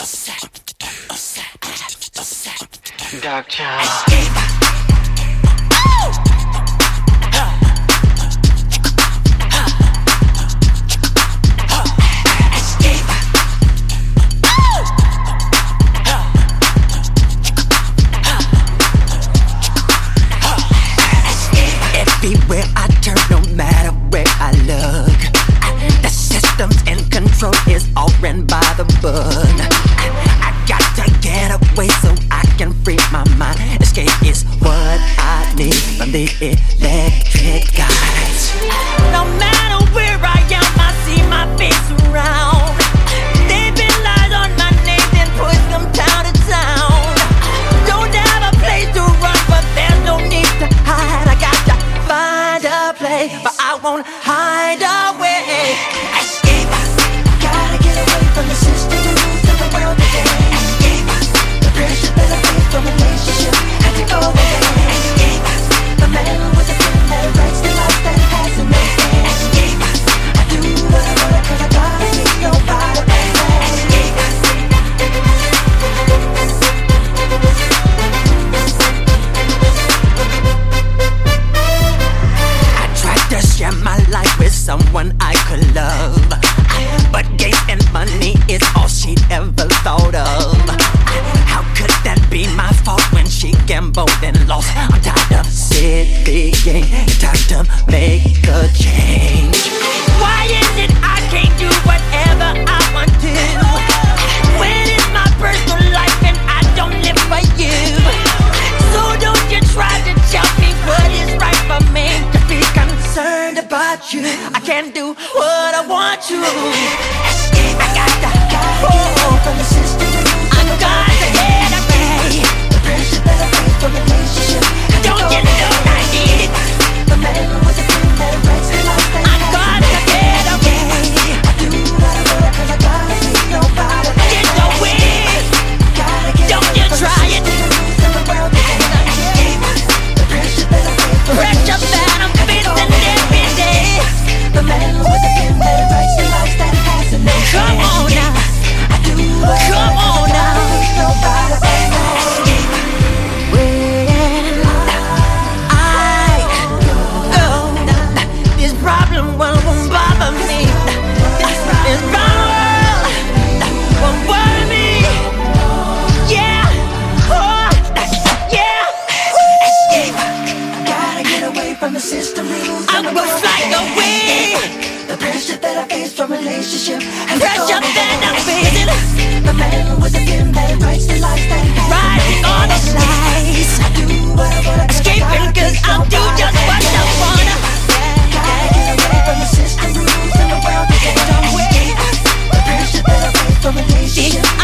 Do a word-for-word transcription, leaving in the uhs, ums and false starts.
Dark Child. Everywhere I turn, no matter where I look, the systems in control is all ran by the book. I got to get away so I can free my mind. Escape is what I need from the electric guys. No matter where I am, I see my face around. They've been lies on my name, then push them town to town. Don't have a place to run, but there's no need to hide. I got to find a place, but I won't hide away. Escape, gotta get away from the system, the rules of the world today. Escape, the pressure that I face from a relationship had to go away. Escape, the man with the pen that writes the life that has no name. Escape, I do what I wanna 'cause I gotta please nobody. Escape. I tried to share my life with someone I could love, but gain and money is all she ever thought of. How could that be my fault when she gambled and lost? I'm tired of city game, time to make a change. Why is it I can't do whatever I want to? When it's my personal life and I don't live for you? So don't you try to tell me what is right for me. To be concerned about you, I can't do what I want to. Escape, I got to go from the system. I got to get away. The pressure that I face from relationship. Don't you know I need it? The man with the pen that writes the life that I got to get away. I do what I want 'cause I gotta please nobody. Get away. Don't you try it. Pressure that I'm facing every day. The man with the pen that writes the life that has a name. Come on now. I do what Come on now. Nobody. Problem won't bother me. This problem won't worry me. Yeah, oh, yeah. Escape. Gotta get away from the system. I will fly away. The pressure that I face from relationship. Pressure that I'm facing. The man with the pen that writes the lies that writing all the lies. I do what I wanna. Escaping 'cause I'll do just what I wanna. From the system rules in the world to get away. The pressure that I face from relationship.